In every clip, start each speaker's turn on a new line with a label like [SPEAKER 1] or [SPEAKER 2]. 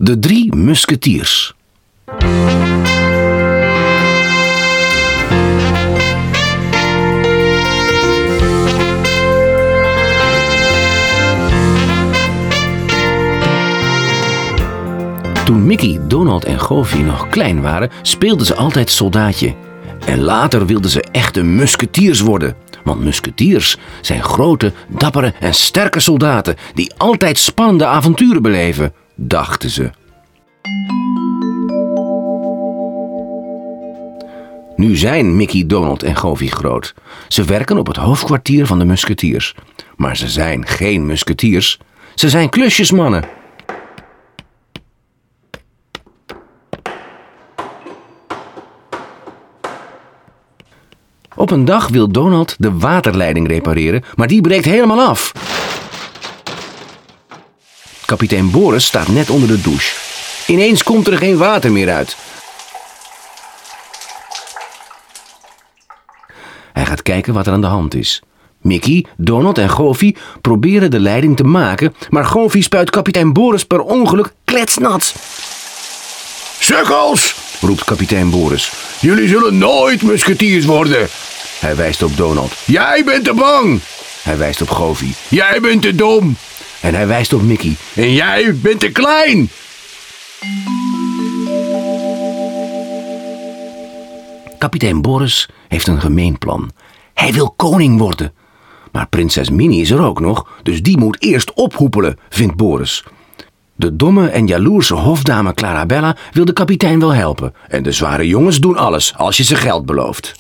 [SPEAKER 1] De drie musketiers. Toen Mickey, Donald en Goofy nog klein waren, speelden ze altijd soldaatje. En later wilden ze echte musketiers worden. Want musketiers zijn grote, dappere en sterke soldaten die altijd spannende avonturen beleven, dachten ze. Nu zijn Mickey, Donald en Goofy groot. Ze werken op het hoofdkwartier van de musketiers. Maar ze zijn geen musketiers. Ze zijn klusjesmannen. Op een dag wil Donald de waterleiding repareren, maar die breekt helemaal af. Kapitein Boris staat net onder de douche. Ineens komt er geen water meer uit. Hij gaat kijken wat er aan de hand is. Mickey, Donald en Goofy proberen de leiding te maken, maar Goofy spuit kapitein Boris per ongeluk kletsnat.
[SPEAKER 2] Sukkels, roept kapitein Boris. Jullie zullen nooit musketiers worden.
[SPEAKER 1] Hij wijst op Donald.
[SPEAKER 2] Jij bent te bang.
[SPEAKER 1] Hij wijst op Goofy.
[SPEAKER 2] Jij bent te dom.
[SPEAKER 1] En hij wijst op Mickey.
[SPEAKER 2] En jij bent te klein.
[SPEAKER 1] Kapitein Boris heeft een gemeen plan. Hij wil koning worden. Maar prinses Minnie is er ook nog, dus die moet eerst ophoepelen, vindt Boris. De domme en jaloerse hofdame Clarabella wil de kapitein wel helpen. En de zware jongens doen alles als je ze geld belooft.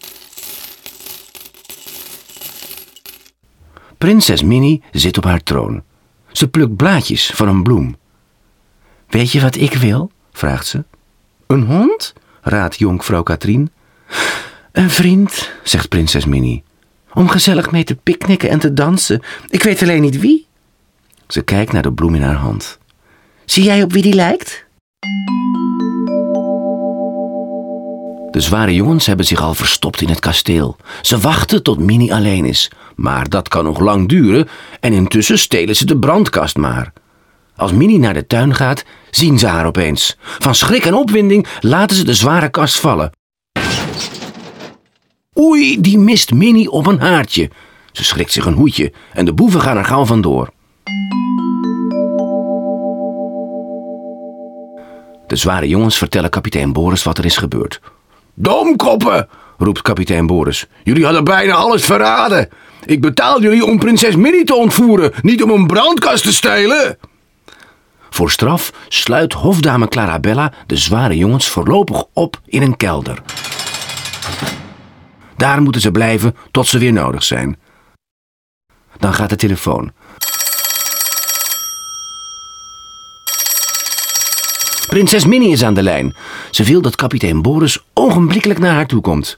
[SPEAKER 1] Prinses Minnie zit op haar troon. Ze plukt blaadjes van een bloem. Weet je wat ik wil? Vraagt ze. Een hond? Raadt jonkvrouw Katrien. Een vriend, zegt prinses Minnie. Om gezellig mee te picknicken en te dansen. Ik weet alleen niet wie. Ze kijkt naar de bloem in haar hand. Zie jij op wie die lijkt? De zware jongens hebben zich al verstopt in het kasteel. Ze wachten tot Minnie alleen is. Maar dat kan nog lang duren en intussen stelen ze de brandkast maar. Als Minnie naar de tuin gaat, zien ze haar opeens. Van schrik en opwinding laten ze de zware kast vallen. Oei, die mist Minnie op een haartje. Ze schrikt zich een hoedje en de boeven gaan er gauw vandoor. De zware jongens vertellen kapitein Boris wat er is gebeurd.
[SPEAKER 2] Domkoppen, roept kapitein Boris. Jullie hadden bijna alles verraden. Ik betaal jullie om prinses Minnie te ontvoeren, niet om een brandkast te stelen.
[SPEAKER 1] Voor straf sluit hofdame Clarabella de zware jongens voorlopig op in een kelder. Daar moeten ze blijven tot ze weer nodig zijn. Dan gaat de telefoon. Prinses Minnie is aan de lijn. Ze wil dat kapitein Boris ogenblikkelijk naar haar toe komt.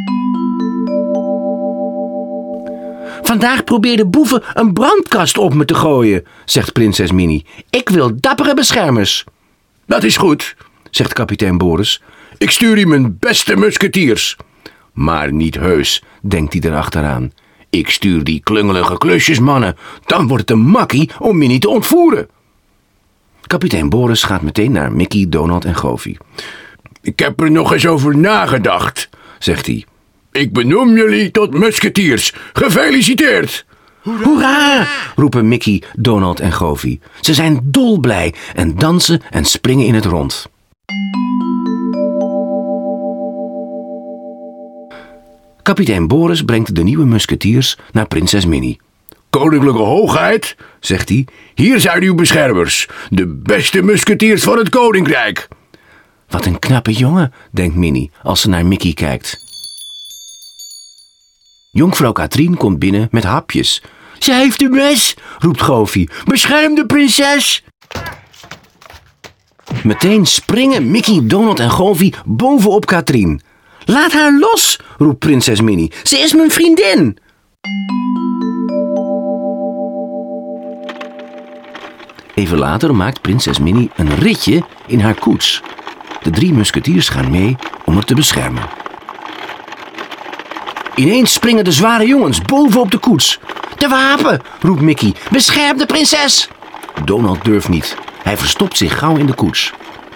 [SPEAKER 1] Vandaag probeerden boeven een brandkast op me te gooien, zegt prinses Minnie. Ik wil dappere beschermers.
[SPEAKER 2] Dat is goed, zegt kapitein Boris. Ik stuur u mijn beste musketiers.
[SPEAKER 1] Maar niet heus, denkt hij erachteraan. Ik stuur die klungelige klusjesmannen. Dan wordt het een makkie om Minnie te ontvoeren. Kapitein Boris gaat meteen naar Mickey, Donald en Goofy.
[SPEAKER 2] Ik heb er nog eens over nagedacht, zegt hij. Ik benoem jullie tot musketiers. Gefeliciteerd!
[SPEAKER 1] Hoera! Roepen Mickey, Donald en Goofy. Ze zijn dolblij en dansen en springen in het rond. Kapitein Boris brengt de nieuwe musketiers naar prinses Minnie.
[SPEAKER 2] Koninklijke hoogheid, zegt hij, hier zijn uw beschermers, de beste musketiers van het koninkrijk.
[SPEAKER 1] Wat een knappe jongen, denkt Minnie als ze naar Mickey kijkt. Jonkvrouw Katrien komt binnen met hapjes. Ze heeft een mes, roept Goofy. Bescherm de prinses! Meteen springen Mickey, Donald en Goofy bovenop Katrien. Laat haar los, roept prinses Minnie. Ze is mijn vriendin! Even later maakt prinses Minnie een ritje in haar koets. De drie musketiers gaan mee om haar te beschermen. Ineens springen de zware jongens bovenop de koets. De wapen, roept Mickey. Bescherm de prinses! Donald durft niet. Hij verstopt zich gauw in de koets.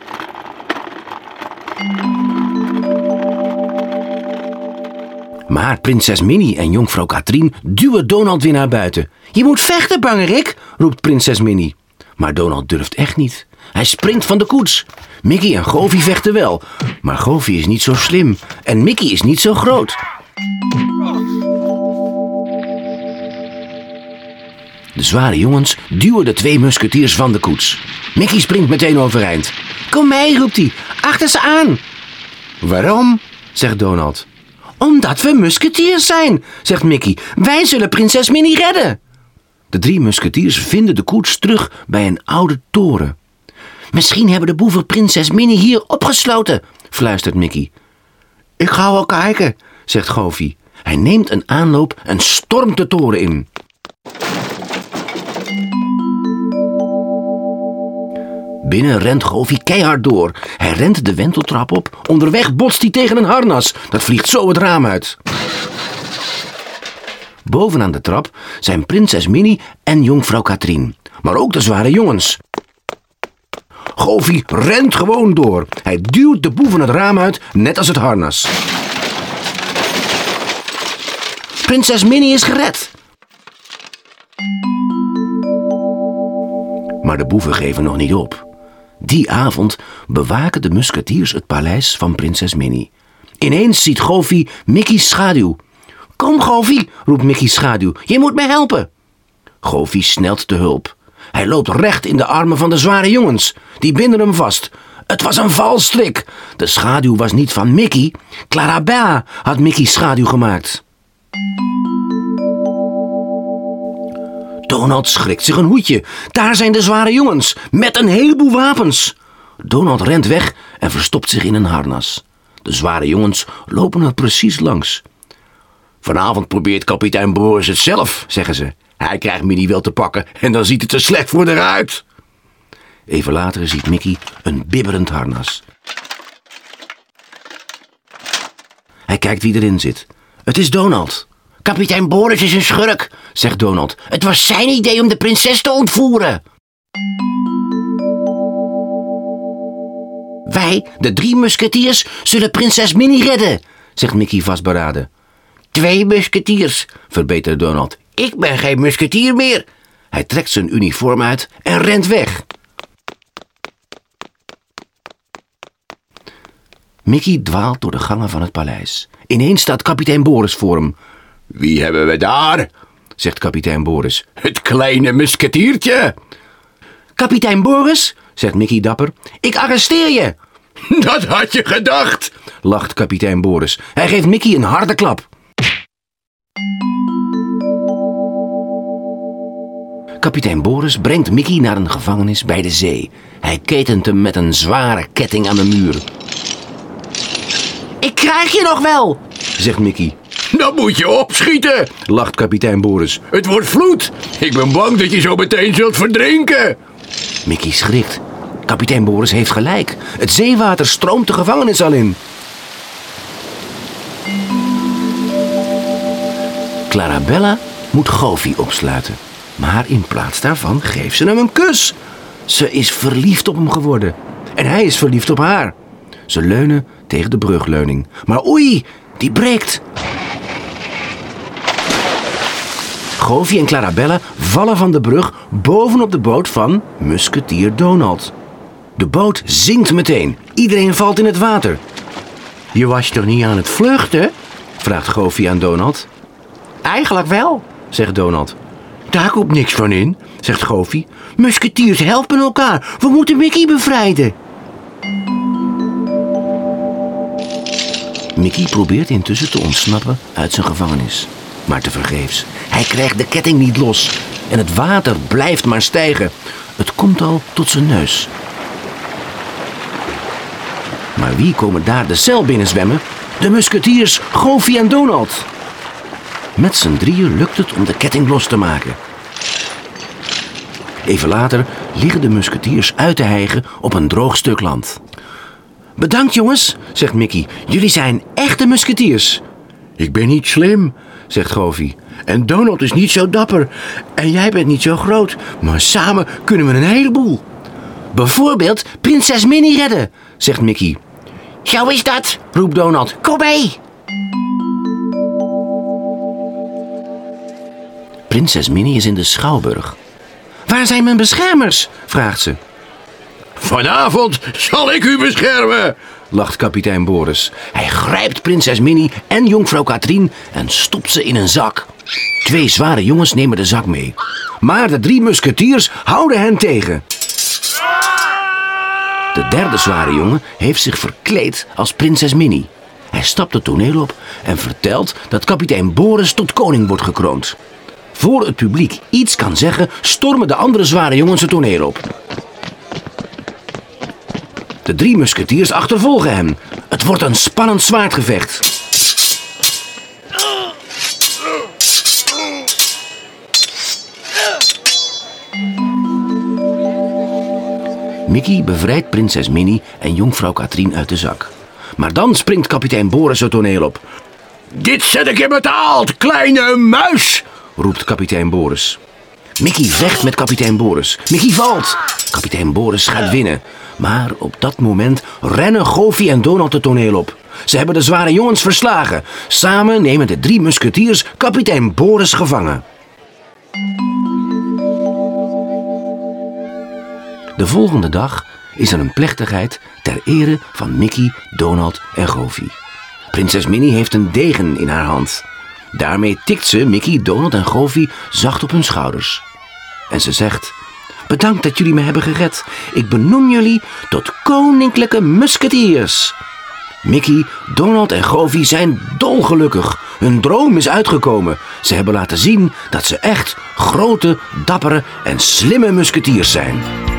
[SPEAKER 1] Maar prinses Minnie en jonkvrouw Katrien duwen Donald weer naar buiten. Je moet vechten, bangerik, roept prinses Minnie. Maar Donald durft echt niet. Hij springt van de koets. Mickey en Goofy vechten wel. Maar Goofy is niet zo slim. En Mickey is niet zo groot. De zware jongens duwen de 2 musketiers van de koets. Mickey springt meteen overeind. Kom mee, roept hij. Achter ze aan. Waarom? Zegt Donald. Omdat we musketiers zijn, zegt Mickey. Wij zullen prinses Minnie redden. De 3 musketiers vinden de koets terug bij een oude toren. Misschien hebben de boeven prinses Minnie hier opgesloten, fluistert Mickey. Ik ga wel kijken, zegt Goofy. Hij neemt een aanloop en stormt de toren in. Binnen rent Goofy keihard door. Hij rent de wenteltrap op. Onderweg botst hij tegen een harnas. Dat vliegt zo het raam uit. Bovenaan de trap zijn prinses Minnie en jonkvrouw Katrien. Maar ook de zware jongens. Goofy rent gewoon door. Hij duwt de boeven het raam uit, net als het harnas. Prinses Minnie is gered. Maar de boeven geven nog niet op. Die avond bewaken de musketiers het paleis van prinses Minnie. Ineens ziet Goofy Mickey's schaduw. Kom, Goofy, roept Mickey's schaduw. Je moet me helpen. Goofy snelt te hulp. Hij loopt recht in de armen van de zware jongens. Die binden hem vast. Het was een valstrik. De schaduw was niet van Mickey. Clarabella had Mickey's schaduw gemaakt. Donald schrikt zich een hoedje. Daar zijn de zware jongens, met een heleboel wapens. Donald rent weg en verstopt zich in een harnas. De zware jongens lopen er precies langs. Vanavond probeert kapitein Boris het zelf, zeggen ze. Hij krijgt Minnie wel te pakken en dan ziet het er slecht voor eruit. Even later ziet Mickey een bibberend harnas. Hij kijkt wie erin zit. Het is Donald. Kapitein Boris is een schurk, zegt Donald. Het was zijn idee om de prinses te ontvoeren. Wij, de 3 musketiers, zullen prinses Minnie redden, zegt Mickey vastberaden. 2 musketiers, verbetert Donald. Ik ben geen musketier meer. Hij trekt zijn uniform uit en rent weg. Mickey dwaalt door de gangen van het paleis. Ineens staat kapitein Boris voor hem. Wie hebben we daar? Zegt kapitein Boris. Het kleine musketiertje. Kapitein Boris, zegt Mickey dapper, ik arresteer je. Dat had je gedacht, lacht kapitein Boris. Hij geeft Mickey een harde klap. Kapitein Boris brengt Mickey naar een gevangenis bij de zee. Hij ketent hem met een zware ketting aan de muur. Ik krijg je nog wel, zegt Mickey. Dan moet je opschieten, lacht kapitein Boris. Het wordt vloed. Ik ben bang dat je zo meteen zult verdrinken. Mickey schrikt. Kapitein Boris heeft gelijk. Het zeewater stroomt de gevangenis al in. Clarabella moet Goofy opsluiten. Maar in plaats daarvan geeft ze hem een kus. Ze is verliefd op hem geworden. En hij is verliefd op haar. Ze leunen tegen de brugleuning. Maar oei, die breekt. Goofy en Clarabella vallen van de brug bovenop de boot van musketier Donald. De boot zinkt meteen. Iedereen valt in het water. Je was toch niet aan het vluchten? Vraagt Goofy aan Donald. Eigenlijk wel, zegt Donald. Daar komt niks van in, zegt Goofy. Musketiers helpen elkaar. We moeten Mickey bevrijden. Mickey probeert intussen te ontsnappen uit zijn gevangenis. Maar tevergeefs. Hij krijgt de ketting niet los. En het water blijft maar stijgen. Het komt al tot zijn neus. Maar wie komen daar de cel binnen zwemmen? De musketiers, Goofy en Donald. Met z'n drieën lukt het om de ketting los te maken. Even later liggen de musketiers uit te hijgen op een droog stuk land. Bedankt jongens, zegt Mickey. Jullie zijn echte musketiers. Ik ben niet slim, zegt Goofy. En Donald is niet zo dapper. En jij bent niet zo groot. Maar samen kunnen we een heleboel. Bijvoorbeeld prinses Minnie redden, zegt Mickey.
[SPEAKER 3] Zo is dat,
[SPEAKER 1] Roept Donald.
[SPEAKER 3] kom mee.
[SPEAKER 1] Prinses Minnie is in de schouwburg. Waar zijn mijn beschermers? Vraagt ze.
[SPEAKER 2] Vanavond zal ik u beschermen,
[SPEAKER 1] Lacht kapitein Boris. Hij grijpt prinses Minnie en jonkvrouw Katrien en stopt ze in een zak. 2 zware jongens nemen de zak mee. Maar de 3 musketiers houden hen tegen. De derde zware jongen heeft zich verkleed als prinses Minnie. Hij stapt het toneel op en vertelt dat kapitein Boris tot koning wordt gekroond. Voor het publiek iets kan zeggen, stormen de andere zware jongens het toneel op. De 3 musketiers achtervolgen hem. Het wordt een spannend zwaardgevecht. Mickey bevrijdt prinses Minnie en jonkvrouw Katrien uit de zak. Maar dan springt kapitein Boris het toneel op.
[SPEAKER 2] dit zet ik je betaald, kleine muis,
[SPEAKER 1] Roept kapitein Boris. Mickey vecht met kapitein Boris. Mickey valt. Kapitein Boris gaat winnen. Maar op dat moment rennen Goofy en Donald het toneel op. Ze hebben de zware jongens verslagen. Samen nemen de 3 musketiers kapitein Boris gevangen. De volgende dag is er een plechtigheid ter ere van Mickey, Donald en Goofy. Prinses Minnie heeft een degen in haar hand. Daarmee tikt ze Mickey, Donald en Goofy zacht op hun schouders. En ze zegt: bedankt dat jullie me hebben gered. Ik benoem jullie tot koninklijke musketiers. Mickey, Donald en Goofy zijn dolgelukkig. Hun droom is uitgekomen. Ze hebben laten zien dat ze echt grote, dappere en slimme musketiers zijn.